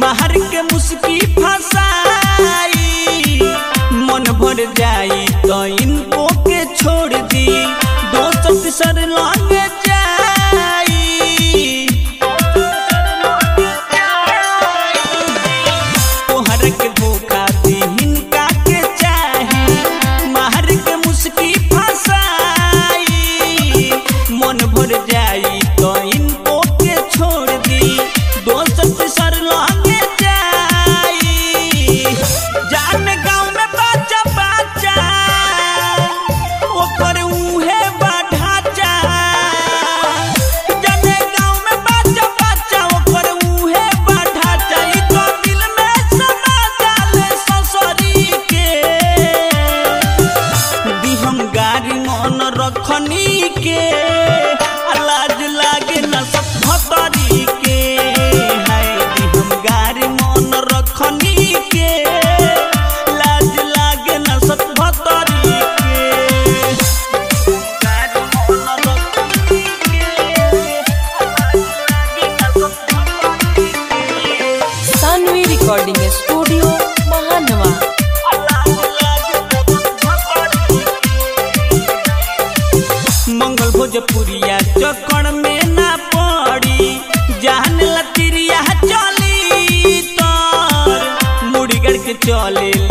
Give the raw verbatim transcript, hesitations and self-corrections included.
बाहर के मुस्की फसाई मन भर जाई तो इनको के छोड़ दी दोस्त सर लगे जाई तोहर के धोखा दी हिनका के चाहे बाहर के मुस्की फसाई मन भर जाई तो इनको के छोड़ दी दोस्त सर लगे जाई जान गाँव में बच्चा बच्चा ओकर उहे बढ़ाचा जाने गाँव में बच्चा बच्चा ओकर उहे बढ़ाचा ई तो दिल में समा जाले ससुरी के दी हम गाड़ी मन रखनी के लाज लागे न सब भतरी के है दी हम गाड़ी मन रखनी के लाज लागे न सब भतरी के गाड़ी मन रखनी के लाज लागे न सब भतरी के सानवी रिकॉर्डिंग स्टूडियो महानवा। मंगल भोजपुरिया चक्कर में ना पड़ी जान लतिरिया चली तर मुड़गड़ के चले